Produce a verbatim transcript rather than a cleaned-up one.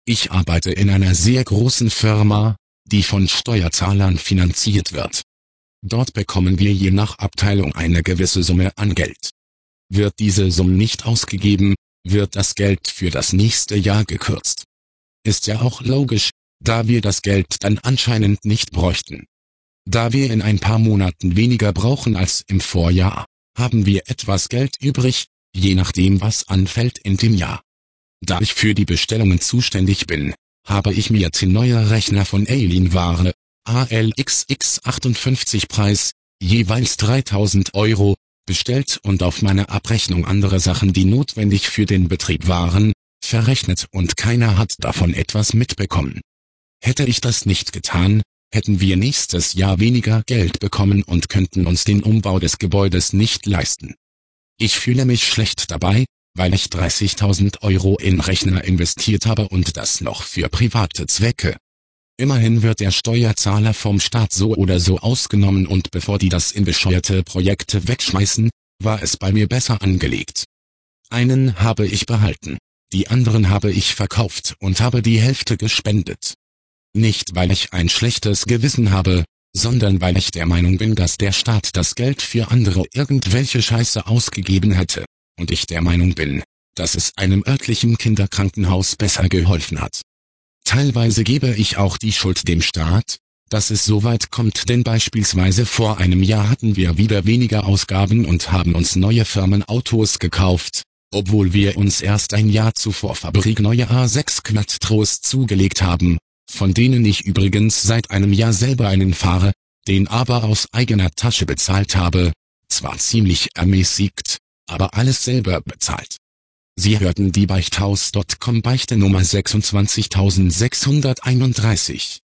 Ich arbeite in einer sehr großen Firma, die von Steuerzahlern finanziert wird. Dort bekommen wir je nach Abteilung eine gewisse Summe an Geld. Wird diese Summe nicht ausgegeben, wird das Geld für das nächste Jahr gekürzt. Ist ja auch logisch, da wir das Geld dann anscheinend nicht bräuchten. Da wir in ein paar Monaten weniger brauchen als im Vorjahr, haben wir etwas Geld übrig, je nachdem was anfällt in dem Jahr. Da ich für die Bestellungen zuständig bin, habe ich mir den neuen Rechner von Alienware, A L X X achtundfünfzig Preis, jeweils dreitausend Euro, bestellt und auf meine Abrechnung andere Sachen, die notwendig für den Betrieb waren, verrechnet und keiner hat davon etwas mitbekommen. Hätte ich das nicht getan, hätten wir nächstes Jahr weniger Geld bekommen und könnten uns den Umbau des Gebäudes nicht leisten. Ich fühle mich schlecht dabei, weil ich dreißigtausend Euro in Rechner investiert habe und das noch für private Zwecke. Immerhin wird der Steuerzahler vom Staat so oder so ausgenommen und bevor die das in bescheuerte Projekte wegschmeißen, war es bei mir besser angelegt. Einen habe ich behalten, die anderen habe ich verkauft und habe die Hälfte gespendet. Nicht weil ich ein schlechtes Gewissen habe, sondern weil ich der Meinung bin, dass der Staat das Geld für andere irgendwelche Scheiße ausgegeben hätte, und ich der Meinung bin, dass es einem örtlichen Kinderkrankenhaus besser geholfen hat. Teilweise gebe ich auch die Schuld dem Staat, dass es so weit kommt, denn beispielsweise vor einem Jahr hatten wir wieder weniger Ausgaben und haben uns neue Firmenautos gekauft, obwohl wir uns erst ein Jahr zuvor fabrikneue A sechs Quattros zugelegt haben, von denen ich übrigens seit einem Jahr selber einen fahre, den aber aus eigener Tasche bezahlt habe, zwar ziemlich ermäßigt, aber alles selber bezahlt. Sie hörten die Beichthaus Punkt com Beichte Nummer sechsundzwanzigsechshunderteinunddreißig.